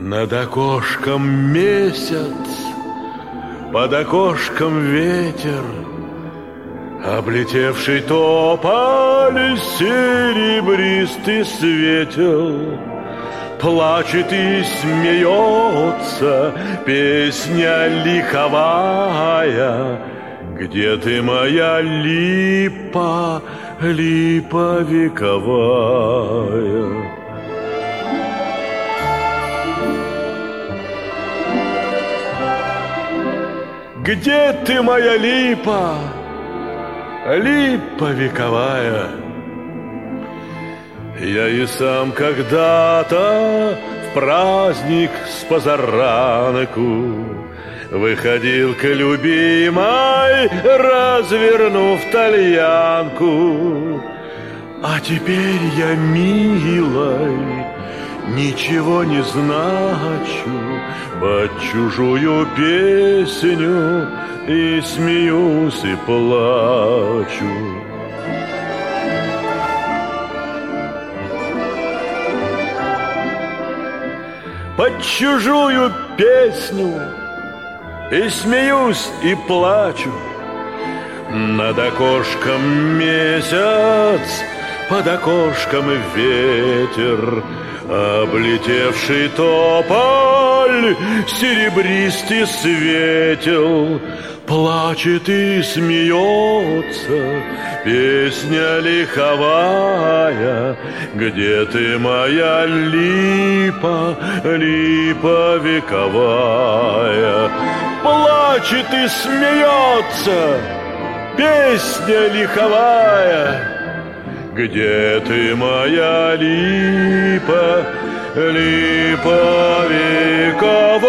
Над окошком месяц, под окошком ветер, облетевший тополь серебристый светел. Плачет и смеется песня ликовая. Где ты, моя липа, липа вековая? Где ты, моя липа, липа вековая? Я и сам когда-то в праздник с позаранку выходил к любимой, развернув тальянку. А теперь я, милой, ничего не значу, под чужую песню и смеюсь, и плачу. Под чужую песню и смеюсь, и плачу. Над окошком месяц, под окошком ветер, облетевший тополь серебристый светел. Плачет и смеется песня ликовая. Где ты, моя липа, липа вековая? Плачет и смеется песня ликовая. Где ты, моя липа, липа вековая?